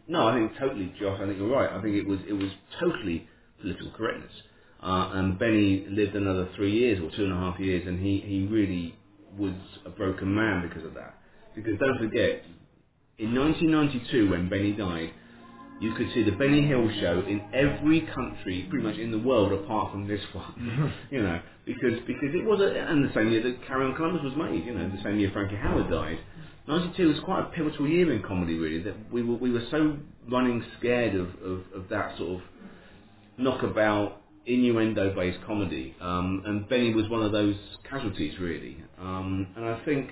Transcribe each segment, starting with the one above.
No, I think totally, Josh. I think you're right. I think it was totally political correctness. And Benny lived another 3 years or 2.5 years, and he really was a broken man because of that. Because don't forget, in 1992, when Benny died, you could see the Benny Hill show in every country, pretty much in the world, apart from this one. You know, because it was, and the same year that Carry On Columbus was made. You know, the same year Frankie Howerd died. 92 was quite a pivotal year in comedy, really. That we were so running scared of that sort of knockabout, innuendo-based comedy, and Benny was one of those casualties, really. And I think,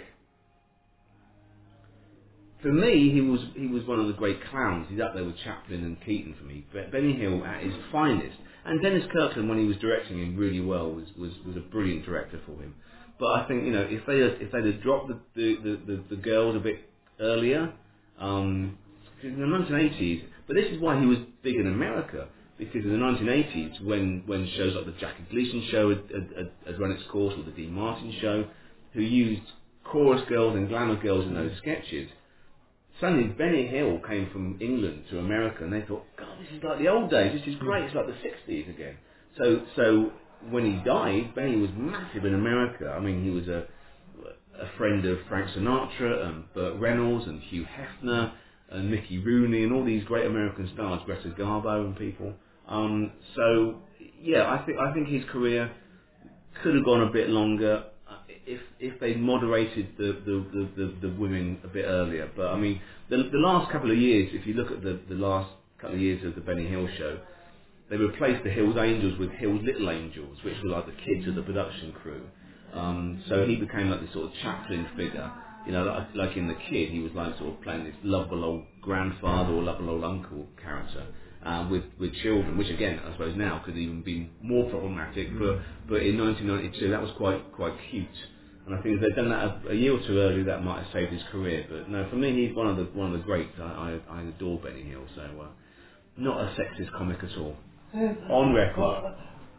for me, he was one of the great clowns. He's up there with Chaplin and Keaton for me. But Benny Hill at his finest, and Dennis Kirkland, when he was directing him really well, was a brilliant director for him. But I think, you know, if they'd have dropped the girls a bit earlier, in the 1980s. But this is why he was big in America, because in the 1980s, when shows like the Jackie Gleason show had run its course, or the Dean Martin show, who used chorus girls and glamour girls in those sketches. Suddenly, Benny Hill came from England to America, and they thought, God, this is like the old days. This is great. It's like the 60s again. So when he died, Benny was massive in America. I mean, he was a friend of Frank Sinatra and Burt Reynolds and Hugh Hefner and Mickey Rooney and all these great American stars, Greta Garbo and people. So yeah, I think his career could have gone a bit longer if they moderated the women a bit earlier. But I mean, the last couple of years, if you look at the last couple of years of the Benny Hill show, they replaced the Hills Angels with Hills Little Angels, which were like the kids of the production crew. So he became like this sort of Chaplin figure. You know, like in The Kid, he was like sort of playing this lovable old grandfather or lovable old uncle character with children, which again, I suppose now could even be more problematic. But in 1992, that was quite cute. And I think if they'd done that a year or two earlier, that might have saved his career. But no, for me, he's one of the greats. I adore Benny Hill. So not a sexist comic at all. On record.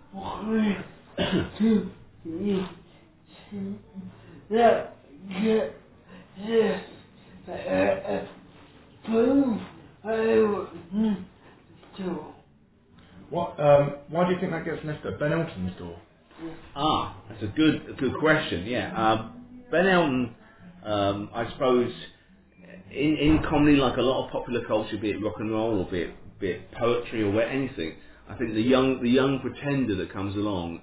What? Why do you think that gets left at Ben Elton's door? That's a good question. Yeah, Ben Elton, I suppose, in comedy, like a lot of popular culture, be it rock and roll or be it poetry or anything, I think the young pretender that comes along,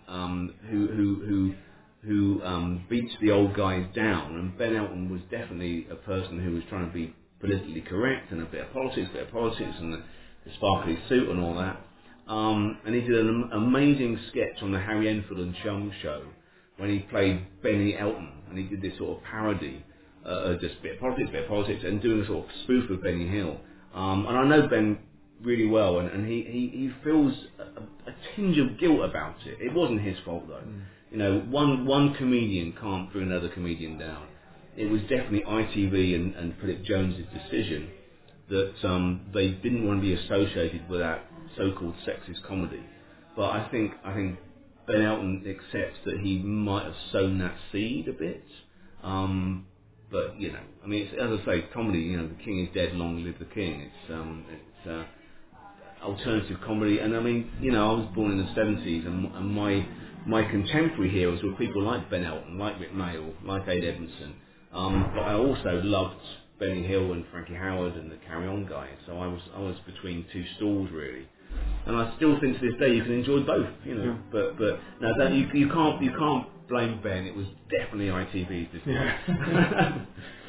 who beats the old guys down, and Ben Elton was definitely a person who was trying to be politically correct and a bit of politics, and the sparkly suit and all that. And he did an amazing sketch on the Harry Enfield and Chum show when he played Benny Elton, and he did this sort of parody, just bit of politics, and doing a sort of spoof of Benny Hill. And I know Ben really well, and he feels a tinge of guilt about it. It wasn't his fault though. You know, one comedian can't bring another comedian down. It was definitely ITV and Philip Jones's decision that they didn't want to be associated with that so-called sexist comedy. But I think Ben Elton accepts that he might have sown that seed a bit. But you know, I mean, it's, as I say, comedy. You know, the king is dead, long live the king. It's alternative comedy, and I mean, you know, I was born in the 70s, and my contemporary heroes were people like Ben Elton, like Rick Mayall, like Ade Edmondson. But I also loved Benny Hill and Frankie Howerd and the Carry On guys. So I was between two stools really, and I still think to this day you can enjoy both. You know, but no, that you can't blame Ben. It was definitely ITV's decision. Yeah.